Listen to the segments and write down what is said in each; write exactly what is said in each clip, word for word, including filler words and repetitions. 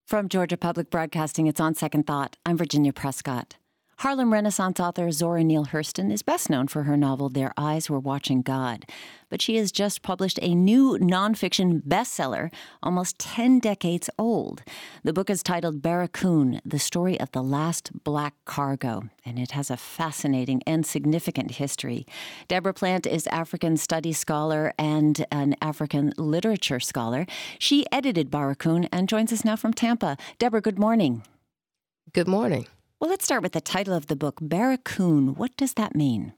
From Georgia Public Broadcasting, it's On Second Thought. I'm Virginia Prescott. Harlem Renaissance author Zora Neale Hurston is best known for her novel Their Eyes Were Watching God. But she has just published a new nonfiction bestseller, almost ten decades old. The book is titled Barracoon, The Story of the Last Black Cargo, and it has a fascinating and significant history. Deborah Plant is African Studies scholar and an African literature scholar. She edited Barracoon and joins us now from Tampa. Deborah, good morning. Good morning. Well, let's start with the title of the book, Barracoon. What does that mean?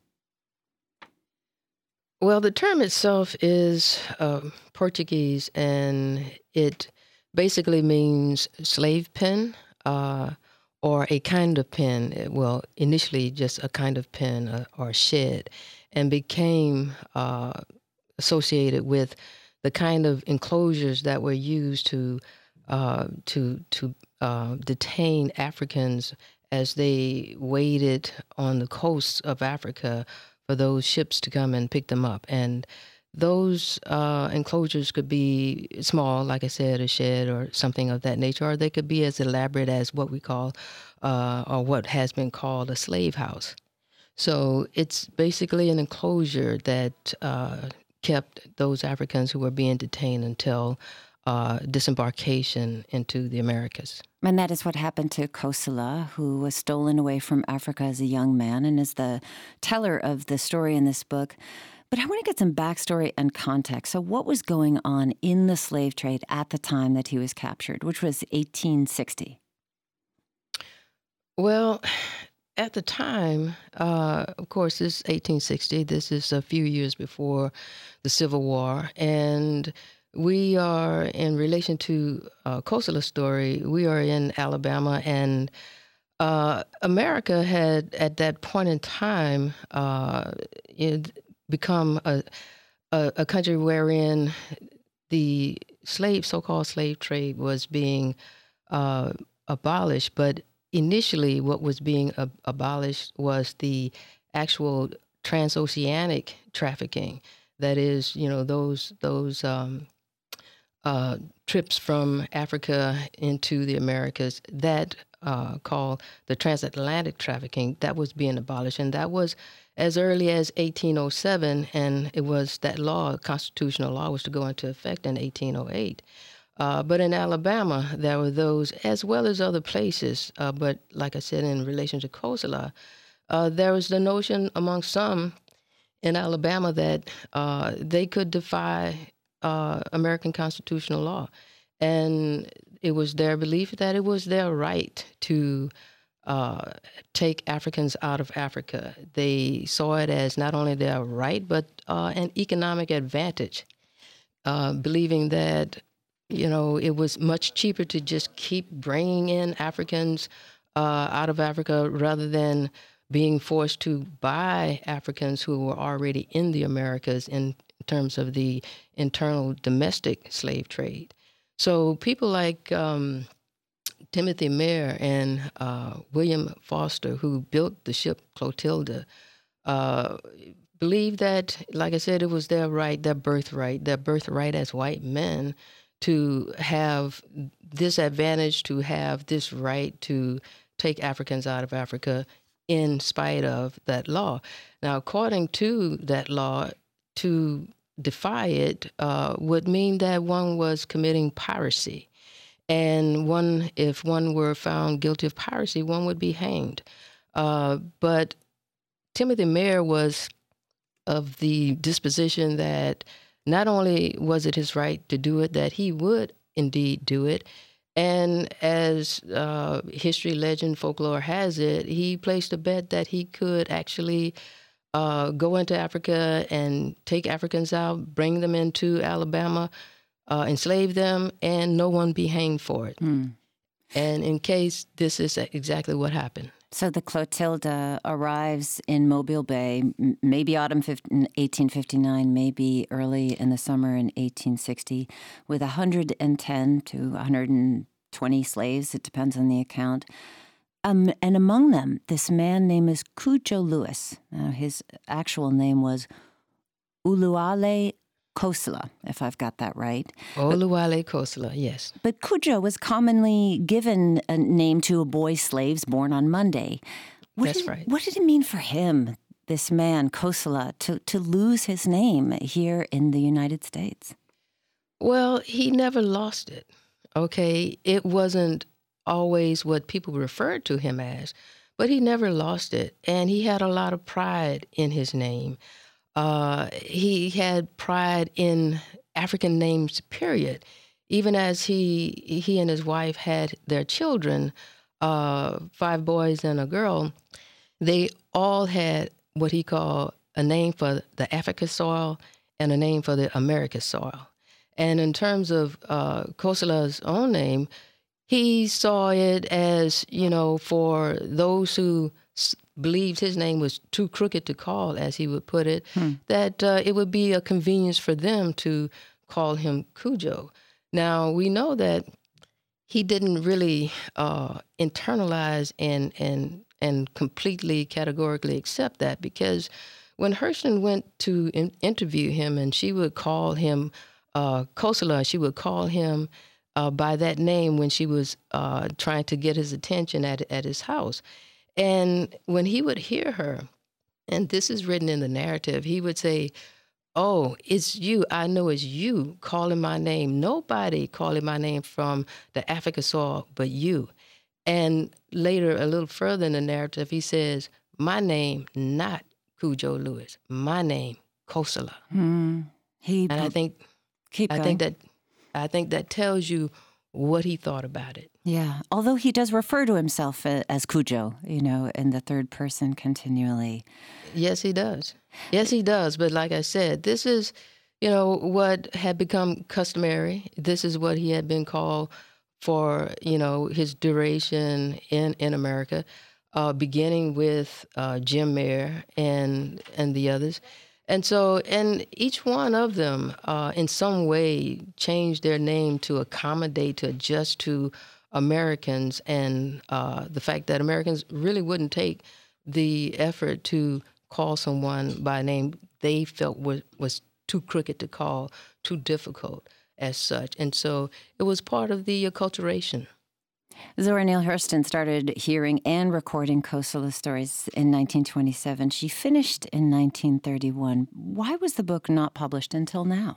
Well, the term itself is uh, Portuguese, and it basically means slave pen uh, or a kind of pen. Well, initially just a kind of pen uh, or shed, and became uh, associated with the kind of enclosures that were used to uh, to to uh, detain Africans as they waited on the coasts of Africa for those ships to come and pick them up. And those uh, enclosures could be small, like I said, a shed or something of that nature, or they could be as elaborate as what we call, uh, or what has been called a slave house. So it's basically an enclosure that uh, kept those Africans who were being detained until uh, disembarkation into the Americas. And that is what happened to Kosala, who was stolen away from Africa as a young man and is the teller of the story in this book. But I want to get some backstory and context. So what was going on in the slave trade at the time that he was captured, which was eighteen sixty? Well, at the time, uh, of course, this is eighteen sixty. This is a few years before the Civil War. And we are, in relation to uh, Kosala's story, we are in Alabama, and uh, America had, at that point in time, uh, it become a, a, a country wherein the slave, so-called slave trade was being uh, abolished. But initially, what was being ab- abolished was the actual transoceanic trafficking. That is, you know, those those um, Uh, trips from Africa into the Americas, that uh, called the transatlantic trafficking, that was being abolished. And that was as early as eighteen oh seven, and it was that law, constitutional law, was to go into effect in eighteen oh eight. Uh, but in Alabama, there were those, as well as other places, uh, but like I said, in relation to Kosala, uh, there was the notion among some in Alabama that uh, they could defy Uh, American constitutional law. And it was their belief that it was their right to uh, take Africans out of Africa. They saw it as not only their right, but uh, an economic advantage, uh, believing that, you know, it was much cheaper to just keep bringing in Africans uh, out of Africa rather than being forced to buy Africans who were already in the Americas in terms of the internal domestic slave trade. So people like um, Timothy Meagher and uh, William Foster, who built the ship Clotilda, uh, believed that, like I said, it was their right, their birthright, their birthright as white men to have this advantage, to have this right to take Africans out of Africa in spite of that law. Now, according to that law, to defy it uh, would mean that one was committing piracy. And one, if one were found guilty of piracy, one would be hanged. Uh, but Timothy Meagher was of the disposition that not only was it his right to do it, that he would indeed do it. And as uh, history, legend, folklore has it, he placed a bet that he could actually Uh, go into Africa and take Africans out, bring them into Alabama, uh, enslave them, and no one be hanged for it. Mm. And in case this is exactly what happened. So the Clotilda arrives in Mobile Bay, maybe autumn eighteen fifty-nine, maybe early in the summer in eighteen sixty, with one hundred ten to one hundred twenty slaves. It depends on the account. Um, and among them, this man named Cudjo Lewis. Now, his actual name was Uluale Kosala, if I've got that right. Oluwale Kosala, yes. But Cudjoe was commonly given a name to a boy slaves born on Monday. What That's did, right. What did it mean for him, this man, Kosala, to, to lose his name here in the United States? Well, he never lost it, okay? It wasn't always what people referred to him as, but he never lost it. And he had a lot of pride in his name. Uh, he had pride in African names, period. Even as he he and his wife had their children, uh, five boys and a girl, they all had what he called a name for the Africa soil and a name for the America soil. And in terms of uh, Kosala's own name, he saw it as, you know, for those who s- believed his name was too crooked to call, as he would put it, hmm. that uh, it would be a convenience for them to call him Cudjoe. Now, we know that he didn't really uh, internalize and, and, and completely categorically accept that, because when Hurston went to in- interview him and she would call him uh, Kosala, she would call him Uh, by that name when she was uh, trying to get his attention at at his house. And when he would hear her, and this is written in the narrative, he would say, "Oh, it's you. I know it's you calling my name. Nobody calling my name from the Africa soil but you." And later, a little further in the narrative, he says, "My name, not Cudjoe Lewis. My name, Kosala." Hmm. He and I think, keep I going. think that I think that tells you what he thought about it. Yeah, although he does refer to himself as Cudjoe, you know, in the third person continually. Yes, he does. Yes, he does. But like I said, this is, you know, what had become customary. This is what he had been called for, you know, his duration in, in America, uh, beginning with uh, Jim Mayer and and the others. And so, and each one of them, uh, in some way, changed their name to accommodate, to adjust to Americans, and uh, the fact that Americans really wouldn't take the effort to call someone by a name they felt was, was too crooked to call, too difficult as such. And so it was part of the acculturation. Zora Neale Hurston started hearing and recording Kosala stories in nineteen twenty-seven. She finished in nineteen thirty-one. Why was the book not published until now?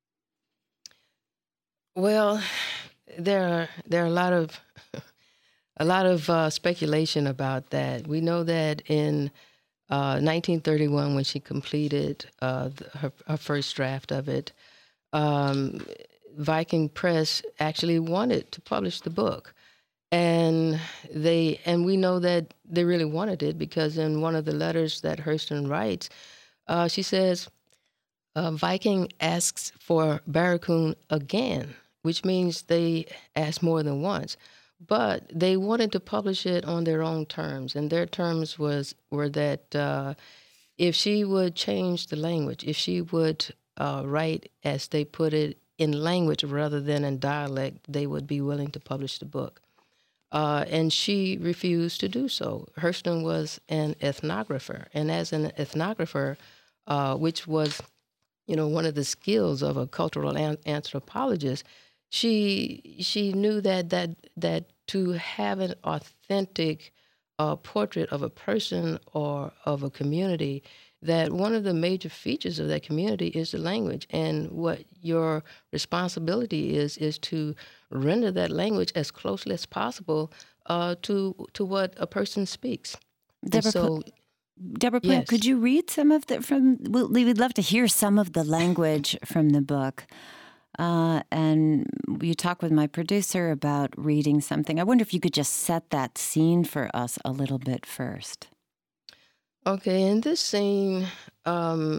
Well, there are there are a lot of a lot of uh, speculation about that. We know that in uh, nineteen thirty-one, when she completed uh, the, her, her first draft of it, um, Viking Press actually wanted to publish the book. And they and we know that they really wanted it, because in one of the letters that Hurston writes, uh, she says, uh, Viking asks for Barracoon again, which means they asked more than once. But they wanted to publish it on their own terms, and their terms was were that uh, if she would change the language, if she would uh, write, as they put it, in language rather than in dialect, they would be willing to publish the book. Uh, and she refused to do so. Hurston was an ethnographer, and as an ethnographer, uh, which was, you know, one of the skills of a cultural an- anthropologist, she she knew that that that to have an authentic uh, portrait of a person or of a community, that one of the major features of that community is the language, and what your responsibility is is to render that language as closely as possible uh, to to what a person speaks. Deborah, so, Deborah Plant, yes. Could you read some of the from? We would love to hear some of the language from the book. Uh, and you talk with my producer about reading something. I wonder if you could just set that scene for us a little bit first. Okay, in this scene, um,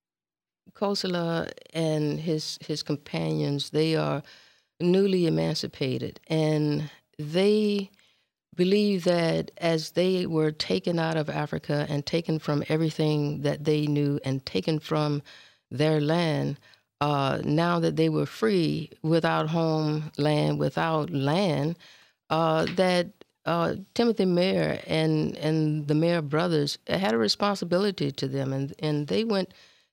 Kosala and his his companions, they are newly emancipated, and they believe that as they were taken out of Africa and taken from everything that they knew and taken from their land, uh, now that they were free, without home land, without land, uh, that uh, Timothy Mayer and, and the Mayer brothers had a responsibility to them, and, and they went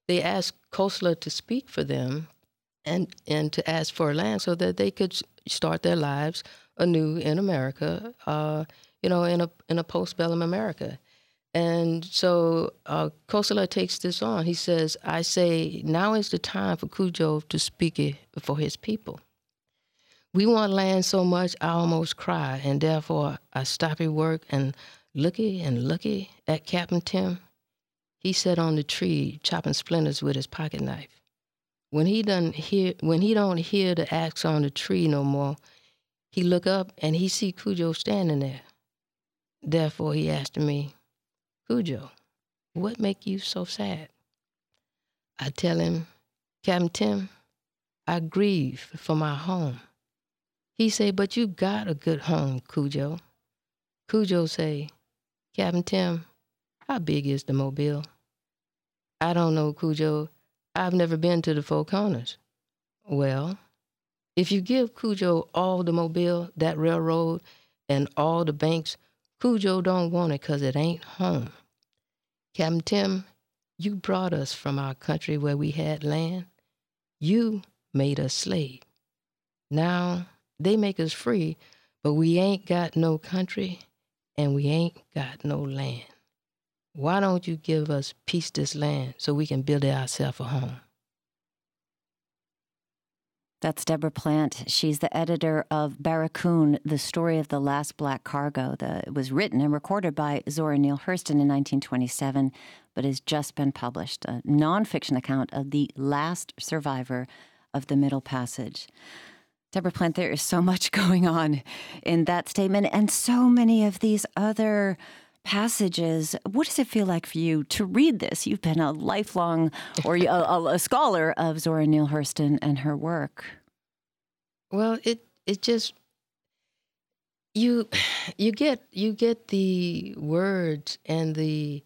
they asked Kosala to speak for them and, and to ask for land so that they could start their lives anew in America, uh, you know, in a in a postbellum America. And so uh, Kosala takes this on. He says, I say, now is the time for Cudjo to speak it for his people. We want land so much, I almost cry, and therefore I stop at work and looky and looky at Captain Tim. He sat on the tree chopping splinters with his pocket knife. When he done hear, when he don't hear the axe on the tree no more, he look up and he see Cudjo standing there. Therefore he asked me, Cudjo, what make you so sad? I tell him, Captain Tim, I grieve for my home. He say, but you got a good home, Cudjo. Cudjo say, Captain Tim, how big is the Mobile? I don't know, Cudjo. I've never been to the Four Corners. Well, if you give Cudjo all the Mobile, that railroad, and all the banks, Cudjo don't want it because it ain't home. Captain Tim, you brought us from our country where we had land. You made us slave. Now they make us free, but we ain't got no country and we ain't got no land. Why don't you give us peace this land so we can build it ourselves a home? That's Deborah Plant. She's the editor of Barracoon, The Story of the Last Black Cargo. The, it was written and recorded by Zora Neale Hurston in nineteen twenty-seven, but has just been published, a nonfiction account of the last survivor of the Middle Passage. Deborah Plant, there is so much going on in that statement and so many of these other passages. What does it feel like for you to read this? You've been a lifelong or a, a scholar of Zora Neale Hurston and her work. Well, it it just you you get you get the words and the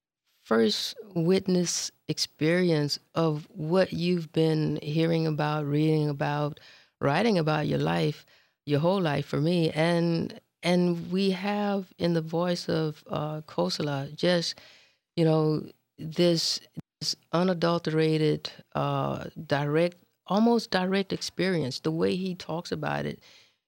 first witness experience of what you've been hearing about, reading about, writing about your life, your whole life for me, and. And we have in the voice of uh, Kosala just, you know, this, this unadulterated, uh, direct, almost direct experience. The way he talks about it,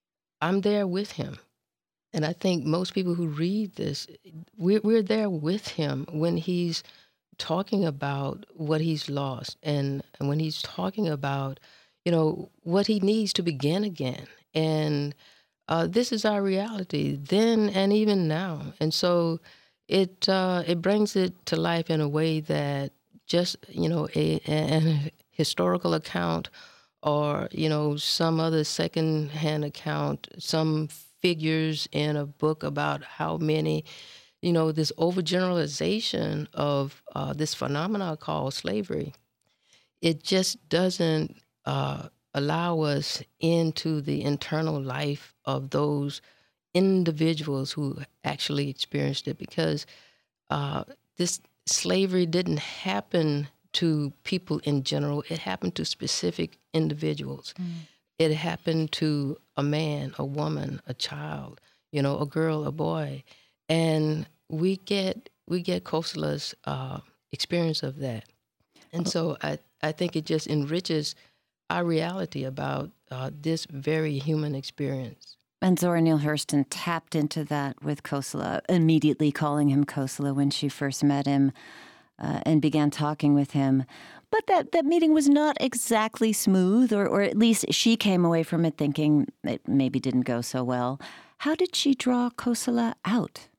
I'm there with him. And I think most people who read this, we're, we're there with him when he's talking about what he's lost and, and when he's talking about, you know, what he needs to begin again. And Uh, this is our reality then and even now. And so it uh, it brings it to life in a way that just, you know, a, a historical account or, you know, some other second-hand account, some figures in a book about how many, you know, this overgeneralization of uh, this phenomenon called slavery. It just doesn't uh, allow us into the internal life of those individuals who actually experienced it, because uh, this slavery didn't happen to people in general. It happened to specific individuals. Mm. It happened to a man, a woman, a child, you know, a girl, a boy. And we get we get Kosala's uh, experience of that. And so I, I think it just enriches our reality about uh, this very human experience. And Zora Neale Hurston tapped into that with Kosala, immediately calling him Kosala when she first met him uh, and began talking with him. But that, that meeting was not exactly smooth, or, or at least she came away from it thinking it maybe didn't go so well. How did she draw Kosala out?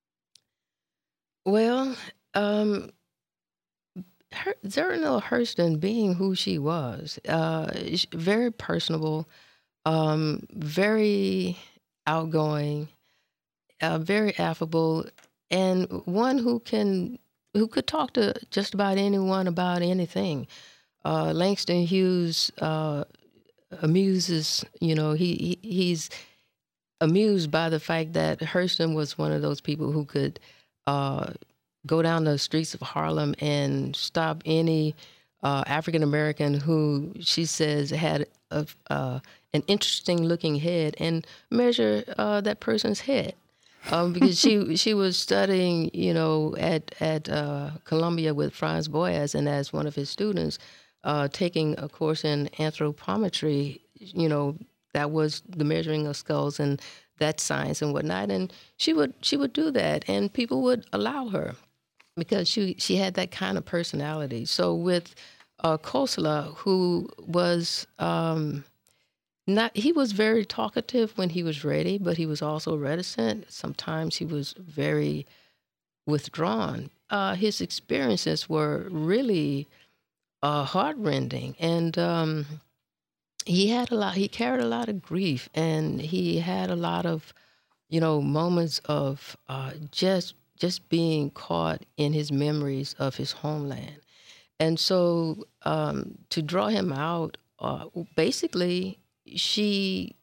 Well, um, her, Zora Neale Hurston, being who she was, uh, very personable, um, very outgoing, uh, very affable, and one who can who could talk to just about anyone about anything. Uh, Langston Hughes uh, amuses, you know, he, he he's amused by the fact that Hurston was one of those people who could uh, go down the streets of Harlem and stop any uh, African-American who she says had a, uh, an interesting-looking head and measure uh, that person's head. um, because she she was studying, you know, at at uh, Columbia with Franz Boas, and as one of his students, uh, taking a course in anthropometry. You know, that was the measuring of skulls and that science and whatnot. And she would she would do that, and people would allow her because she she had that kind of personality. So with uh, Kosala, who was um, not, he was very talkative when he was ready, but he was also reticent. Sometimes he was very withdrawn. Uh, his experiences were really uh, heartrending, and um, he had a lot. He carried a lot of grief, and he had a lot of, you know, moments of uh, just just being caught in his memories of his homeland. And so um, to draw him out, uh, basically, she,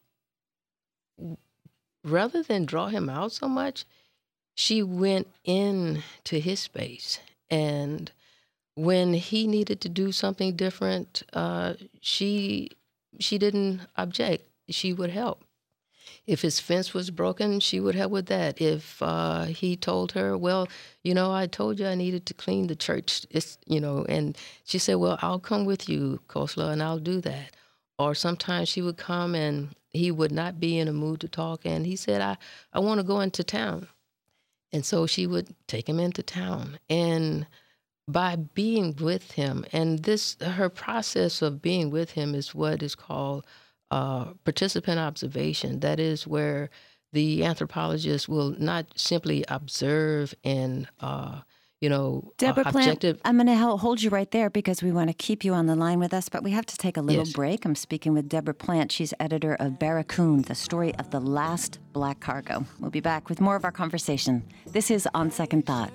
rather than draw him out so much, she went into his space. And when he needed to do something different, uh, she she didn't object. She would help. If his fence was broken, she would help with that. If uh, he told her, well, you know, I told you I needed to clean the church, it's, you know, and she said, well, I'll come with you, Kosala, and I'll do that. Or sometimes she would come and he would not be in a mood to talk, and he said, I, I want to go into town. And so she would take him into town. And by being with him, and this, her process of being with him is what is called Uh, participant observation. That is where the anthropologist will not simply observe and, uh, you know, Deborah uh, Plant, objective. I'm going to hold you right there because we want to keep you on the line with us, but we have to take a little Yes. break. I'm speaking with Deborah Plant. She's editor of Barracoon, the story of the last black cargo. We'll be back with more of our conversation. This is On Second Thought.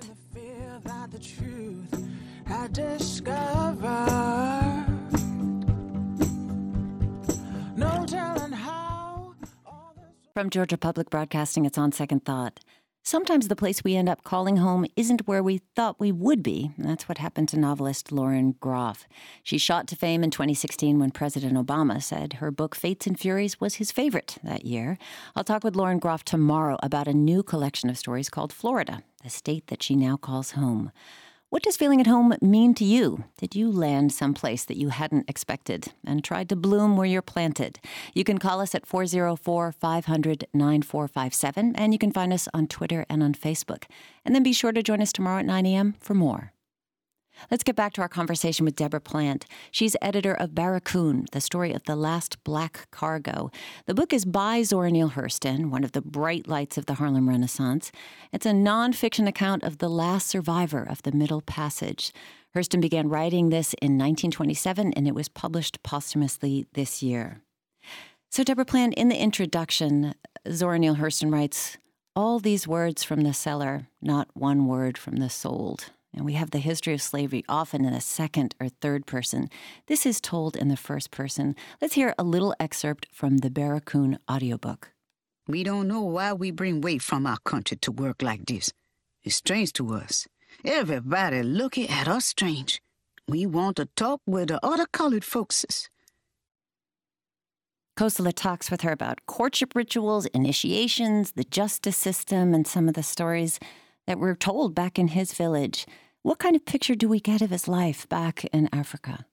From Georgia Public Broadcasting, it's On Second Thought. Sometimes the place we end up calling home isn't where we thought we would be. That's what happened to novelist Lauren Groff. She shot to fame in twenty sixteen when President Obama said her book Fates and Furies was his favorite that year. I'll talk with Lauren Groff tomorrow about a new collection of stories called Florida, the state that she now calls home. What does feeling at home mean to you? Did you land someplace that you hadn't expected and tried to bloom where you're planted? You can call us at four oh four, five hundred, nine four five seven, and you can find us on Twitter and on Facebook. And then be sure to join us tomorrow at nine a.m. for more. Let's get back to our conversation with Deborah Plant. She's editor of Barracoon, the story of the last black cargo. The book is by Zora Neale Hurston, one of the bright lights of the Harlem Renaissance. It's a nonfiction account of the last survivor of the Middle Passage. Hurston began writing this in nineteen twenty-seven, and it was published posthumously this year. So, Deborah Plant, in the introduction, Zora Neale Hurston writes, "All these words from the cellar, not one word from the sold." And we have the history of slavery often in the second or third person. This is told in the first person. Let's hear a little excerpt from the Barracoon audiobook. We don't know why we bring weight from our country to work like this. It's strange to us. Everybody looking at us strange. We want to talk with the other colored folkses. Kosala talks with her about courtship rituals, initiations, the justice system, and some of the stories that were told back in his village. What kind of picture do we get of his life back in Africa?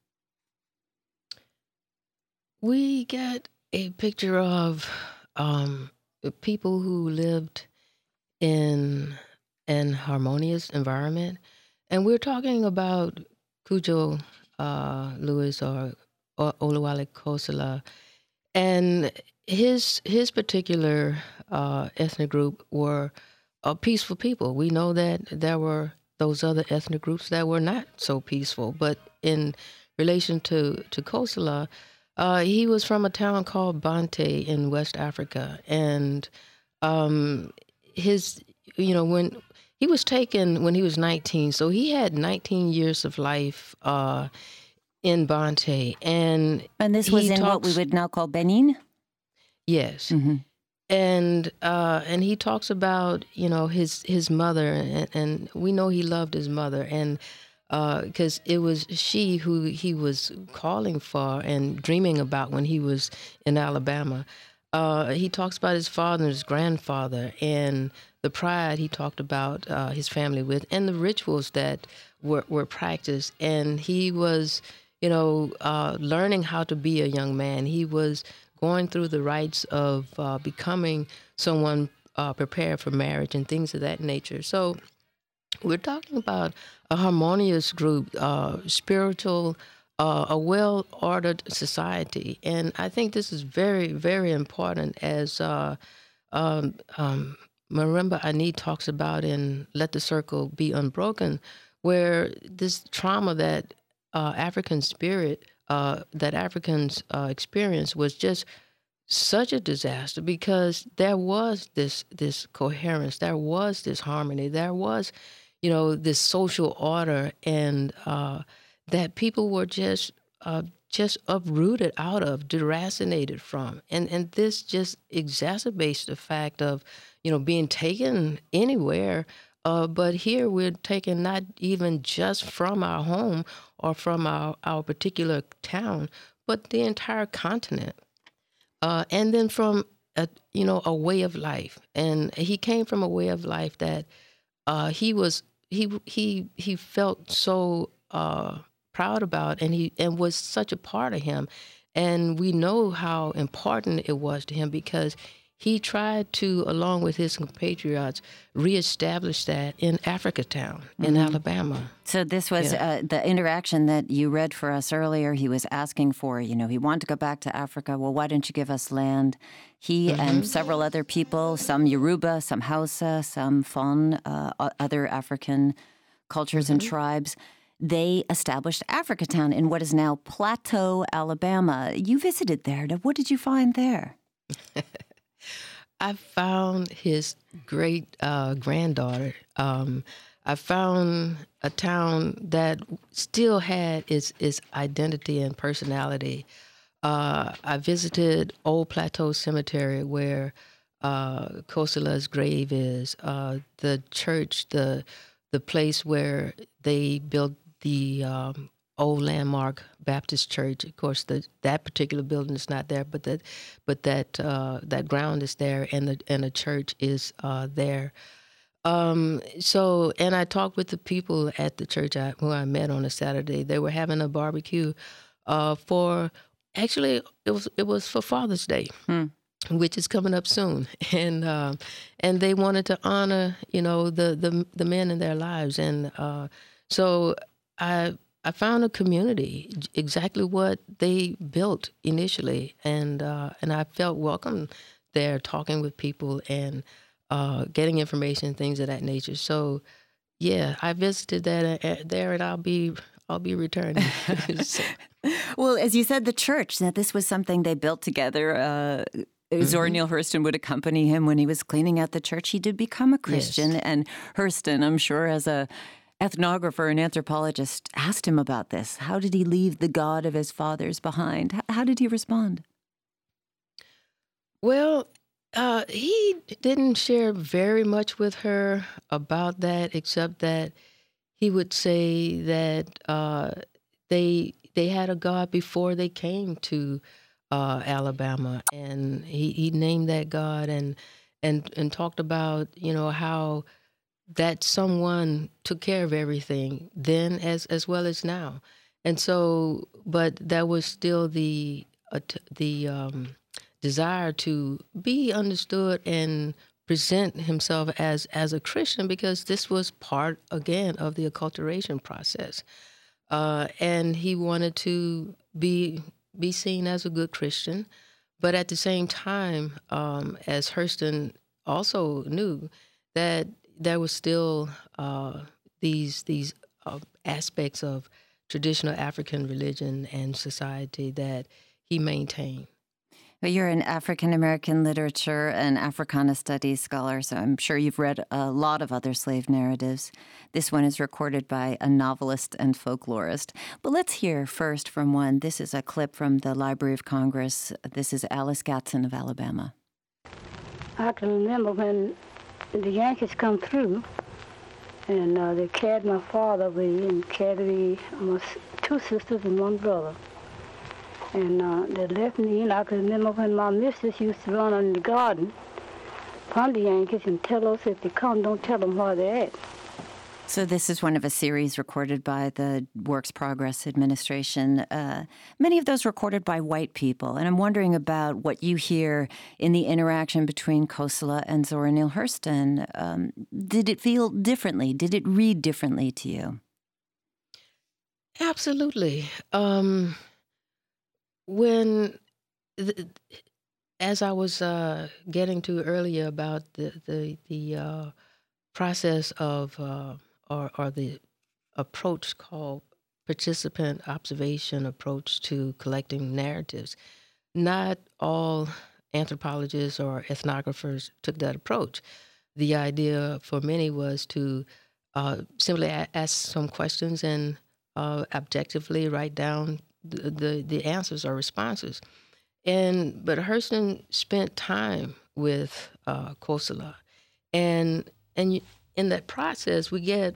We get a picture of um, people who lived in an harmonious environment. And we're talking about Cudjo uh, Lewis or, or Oluwale Kosala. And his, his particular uh, ethnic group were uh, peaceful people. We know that there were those other ethnic groups that were not so peaceful. But in relation to, to Kosala, uh, he was from a town called Bante in West Africa. And um, his, you know, when he was taken when he was nineteen, so he had nineteen years of life uh, in Bante. And, and this was in talks, what we would now call Benin? Yes. Mm-hmm. And uh, and he talks about, you know, his his mother, and, and we know he loved his mother, and because uh, it was she who he was calling for and dreaming about when he was in Alabama. Uh, he talks about his father and his grandfather and the pride he talked about uh, his family with, and the rituals that were, were practiced. And he was, you know, uh, learning how to be a young man. He was going through the rites of uh, becoming someone uh, prepared for marriage and things of that nature. So we're talking about a harmonious group, uh, spiritual, uh, a well-ordered society. And I think this is very, very important, as uh, um, um, Marimba Ani talks about in Let the Circle Be Unbroken, where this trauma that uh, African spirit, uh, that Africans uh, experience was just such a disaster, because there was this this coherence, there was this harmony, there was, you know, this social order, and uh, that people were just uh, just uprooted out of, deracinated from, and and this just exacerbates the fact of, you know, being taken anywhere. Uh, but here we're taken not even just from our home or from our, our particular town, but the entire continent. Uh, and then from, a, you know, a way of life. And he came from a way of life that uh, he was, he he he felt so uh, proud about, and he and was such a part of him. And we know how important it was to him, because he tried to, along with his compatriots, reestablish that in Africatown, in mm-hmm. Alabama. So this was yeah. uh, the interaction that you read for us earlier. He was asking for, you know, he wanted to go back to Africa. Well, why don't you give us land? He mm-hmm. and several other people, some Yoruba, some Hausa, some Fon, uh, other African cultures mm-hmm. and tribes, they established Africatown in what is now Plateau, Alabama. You visited there. What did you find there? I found his great uh, granddaughter. Um, I found a town that still had its its identity and personality. Uh, I visited Old Plateau Cemetery, where uh, Kosola's grave is. Uh, the church, the the place where they built the um, old landmark Baptist Church. Of course, the, that particular building is not there, but that, but that uh, that ground is there, and the and the church is uh, there. Um, so, and I talked with the people at the church I, who I met on a Saturday. They were having a barbecue uh, for actually it was it was for Father's Day, hmm. which is coming up soon, and uh, and they wanted to honor, you know, the the the men in their lives, and uh, so I. I found a community, exactly what they built initially, and uh, and I felt welcome there, talking with people and uh, getting information, things of that nature. So, yeah, I visited that uh, there, and I'll be I'll be returning. So. Well, as you said, the church, that this was something they built together. Uh, mm-hmm. Zora Neale Hurston would accompany him when he was cleaning out the church. He did become a Christian, yes. And Hurston, I'm sure, as a ethnographer and anthropologist, asked him about this. How did he leave the God of his fathers behind? How did he respond? Well, uh, he didn't share very much with her about that, except that he would say that uh, they they had a God before they came to uh, Alabama, and he, he named that God and and and talked about, you know, how that someone took care of everything then as as well as now. And so, but that was still the uh, t- the um, desire to be understood and present himself as as a Christian, because this was part, again, of the acculturation process. Uh, and he wanted to be be seen as a good Christian. But at the same time, um, as Hurston also knew, that there was still uh, these these uh, aspects of traditional African religion and society that he maintained. Well, you're an African-American literature and Africana studies scholar, so I'm sure you've read a lot of other slave narratives. This one is recorded by a novelist and folklorist. But let's hear first from one. This is a clip from the Library of Congress. This is Alice Gatson of Alabama. I can remember when the Yankees come through, and uh, they carried my father away and carried me, almost two sisters and one brother. And uh, they left me, and I can remember when my mistress used to run in the garden upon the Yankees and tell us if they come, don't tell them where they're at. So this is one of a series recorded by the Works Progress Administration, uh, many of those recorded by white people. And I'm wondering about what you hear in the interaction between Kossola and Zora Neale Hurston. Um, did it feel differently? Did it read differently to you? Absolutely. Um, when, the, as I was uh, getting to earlier about the, the, the uh, process of... Uh, Or, or the approach called participant observation approach to collecting narratives. Not all anthropologists or ethnographers took that approach. The idea for many was to uh, simply a- ask some questions and uh, objectively write down the, the, the answers or responses. And but Hurston spent time with uh, Kossola, and and. You, in that process, we get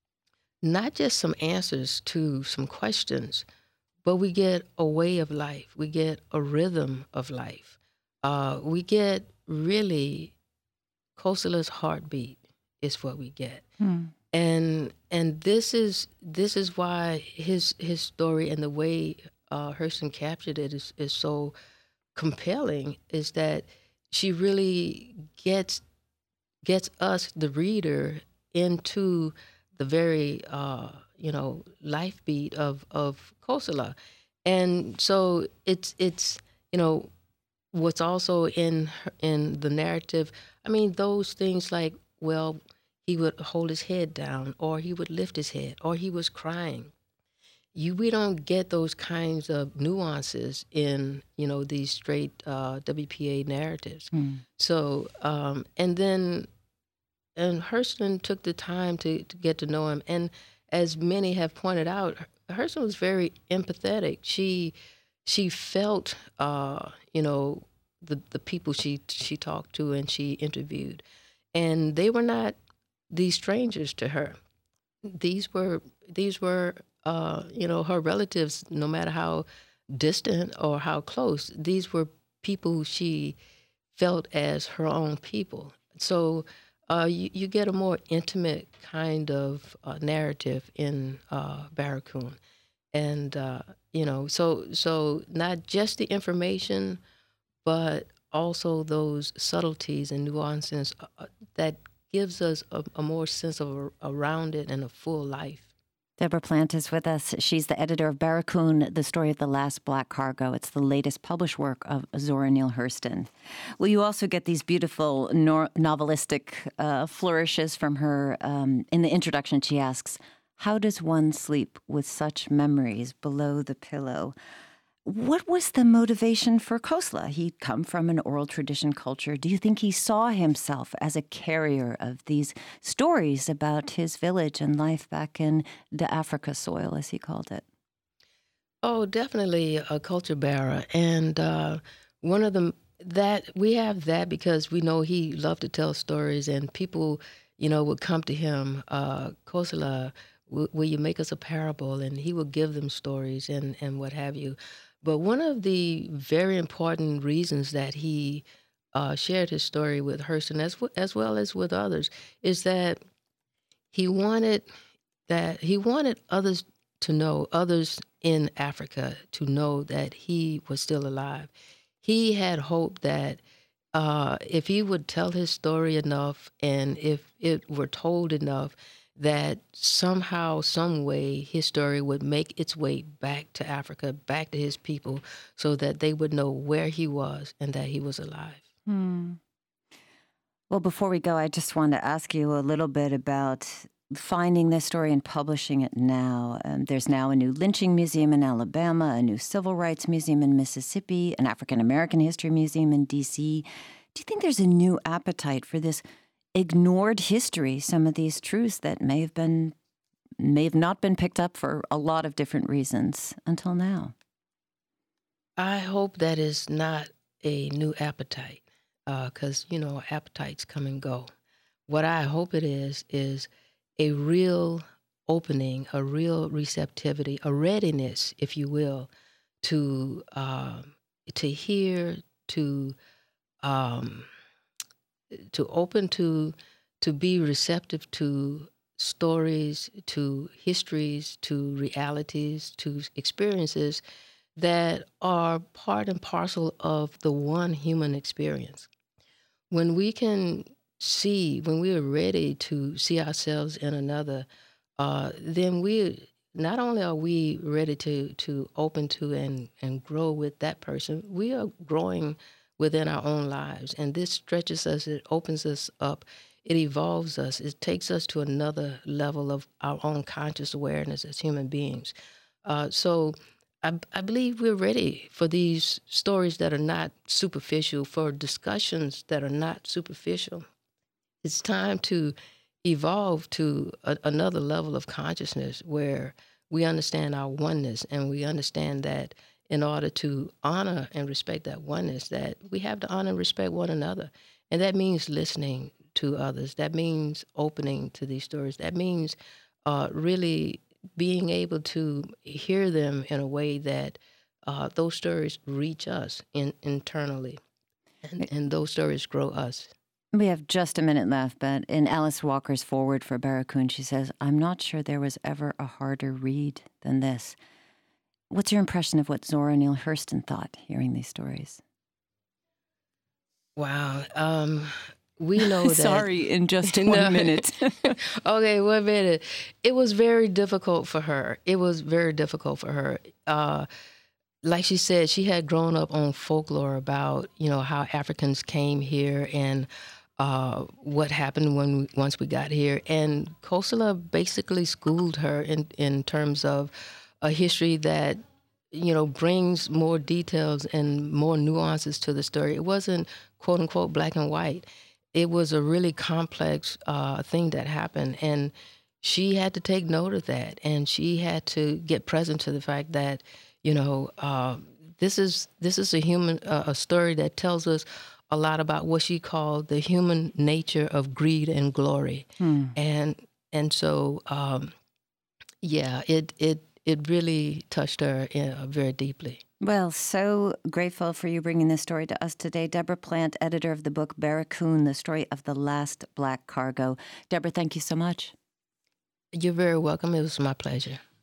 not just some answers to some questions, but we get a way of life. We get a rhythm of life. Uh, we get really Kossola's heartbeat is what we get, hmm. and and this is this is why his his story and the way uh, Hurston captured it is is so compelling. Is that she really gets. gets us, the reader, into the very, uh, you know, life beat of, of Kossola. And so it's, it's you know, what's also in in the narrative, I mean, those things like, well, he would hold his head down, or he would lift his head, or he was crying. You, we don't get those kinds of nuances in, you know, these straight uh, W P A narratives. Mm. So, um, and then, and Hurston took the time to, to get to know him. And as many have pointed out, Hurston was very empathetic. She she felt, uh, you know, the, the people she she talked to and she interviewed. And they were not these strangers to her. These were, these were uh, you know, her relatives, no matter how distant or how close. These were people who she felt as her own people. So uh, you, you get a more intimate kind of uh, narrative in uh, Barracoon. And, uh, you know, so so not just the information, but also those subtleties and nuances uh, that gives us a, a more sense of a, a rounded and a full life. Deborah Plant is with us. She's the editor of Barracoon, The Story of the Last Black Cargo. It's the latest published work of Zora Neale Hurston. Well, you also get these beautiful nor- novelistic uh, flourishes from her. Um, in the introduction, she asks, how does one sleep with such memories below the pillow? What was the motivation for Kossola? He'd come from an oral tradition culture. Do you think he saw himself as a carrier of these stories about his village and life back in the Africa soil, as he called it? Oh, definitely a culture bearer. And uh, one of them, that we have that because we know he loved to tell stories, and people, you know, would come to him, uh, Kossola, will, will you make us a parable? And he would give them stories and, and what have you. But one of the very important reasons that he uh, shared his story with Hurston, as w- as well as with others, is that he wanted that he wanted others to know, others in Africa to know that he was still alive. He had hope that uh, if he would tell his story enough, and if it were told enough, that somehow, some way, his story would make its way back to Africa, back to his people, so that they would know where he was and that he was alive. Hmm. Well, before we go, I just wanted to ask you a little bit about finding this story and publishing it now. Um, there's now a new lynching museum in Alabama, a new civil rights museum in Mississippi, an African-American history museum in D C. Do you think there's a new appetite for this ignored history, some of these truths that may have been, may have not been picked up for a lot of different reasons until now? I hope that is not a new appetite, because, uh, you know, appetites come and go. What I hope it is, is a real opening, a real receptivity, a readiness, if you will, to, um, to hear, to, um, to open to to be receptive to stories, to histories, to realities, to experiences that are part and parcel of the one human experience. When we can see, when we are ready to see ourselves in another, uh, then we not only are we ready to to open to and, and grow with that person, we are growing within our own lives. And this stretches us, it opens us up, it evolves us, it takes us to another level of our own conscious awareness as human beings. Uh, so I, I believe we're ready for these stories that are not superficial, for discussions that are not superficial. It's time to evolve to a, another level of consciousness where we understand our oneness, and we understand that in order to honor and respect that oneness, that we have to honor and respect one another. And that means listening to others. That means opening to these stories. That means uh, really being able to hear them in a way that uh, those stories reach us in, internally, and, and those stories grow us. We have just a minute left, but in Alice Walker's foreword for Barracoon, she says, "I'm not sure there was ever a harder read than this." What's your impression of what Zora Neale Hurston thought hearing these stories? Wow. Um, we know that... Sorry, in just one no. minute. Okay, one minute. It was very difficult for her. It was very difficult for her. Uh, like she said, she had grown up on folklore about, you know, how Africans came here and uh, what happened when we, once we got here. And Kosala basically schooled her in, in terms of a history that, you know, brings more details and more nuances to the story. It wasn't, quote unquote, black and white. It was a really complex uh, thing that happened. And she had to take note of that. And she had to get present to the fact that, you know, uh, this is this is a human, uh, a story that tells us a lot about what she called the human nature of greed and glory. Hmm. And and so, um, yeah, it it it really touched her uh, very deeply. Well, so grateful for you bringing this story to us today. Deborah Plant, editor of the book Barracoon, The Story of the Last Black Cargo. Deborah, thank you so much. You're very welcome. It was my pleasure.